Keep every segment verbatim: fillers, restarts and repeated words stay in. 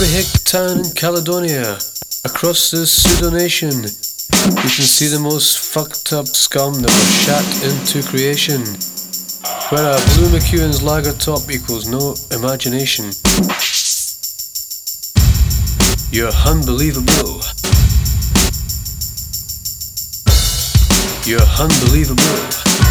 every hick town in Caledonia, across the pseudo nation, you can see the most fucked up scum that was shat into creation, where a Blue McEwen's lager top equals no imagination. You're unbelievable. You're unbelievable.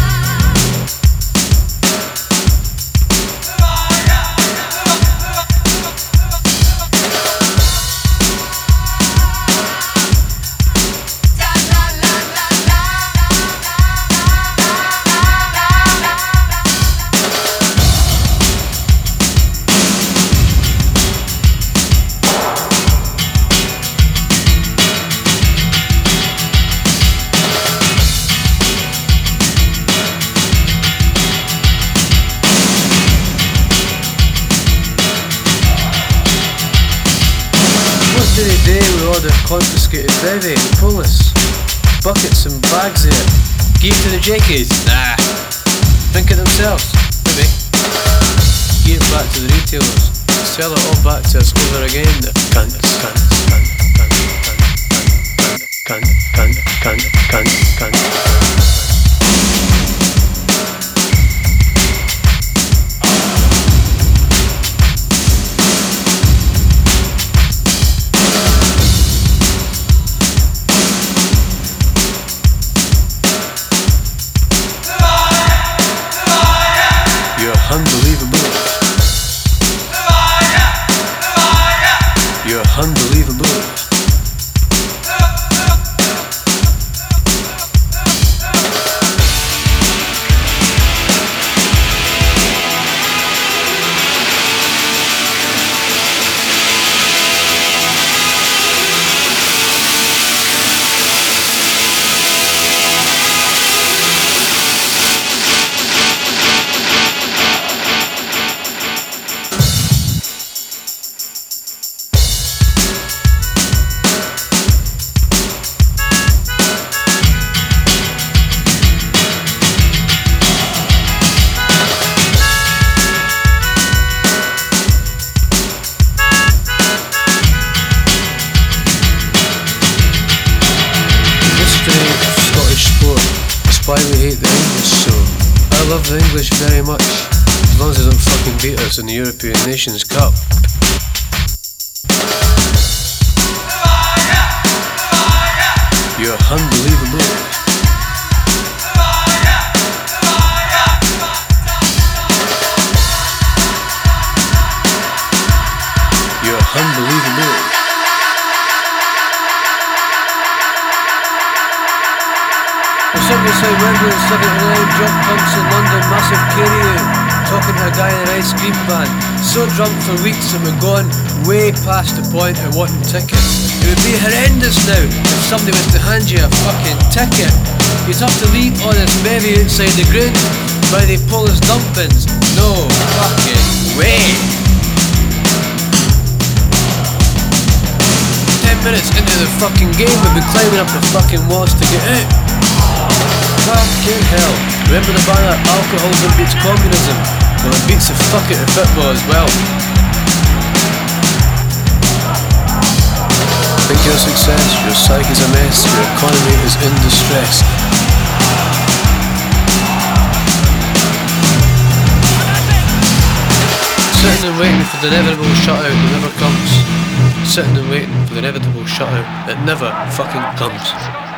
What do they do with all the confiscated bevy, the police? Buckets and bags there. Give to the jackies? Nah. Think of themselves? Maybe. Give it back to the retailers. Sell it all back to us over again. The cunts, cunts, cunts, cunts, cunts, cunts, cunts, cunts, cunts. Unbelievable. You're unbelievable. That's why we hate the English so. I love the English very much, as long as they don't fucking beat us in the European Nations Cup. You're unbelievable. You're unbelievable. Sitting beside Wembley in seventy-nine, drunk punks in London, massive carry-out, talking to a guy in an ice cream van, so drunk for weeks that we're gone way past the point of wanting tickets. It would be horrendous now if somebody was to hand you a fucking ticket. You'd have to leave all this bevy outside the ground by the Polish dump-bins. No fucking way! Ten minutes into the fucking game, we'd be climbing up the fucking walls to get out. Fucking hell. Remember the banner, alcoholism beats communism? Well, it beats the fuck out of football as well. Think your success, your psyche is a mess, your economy is in distress. Sitting and waiting for the inevitable shutout that never comes. Sitting and waiting for the inevitable shutout that never fucking comes.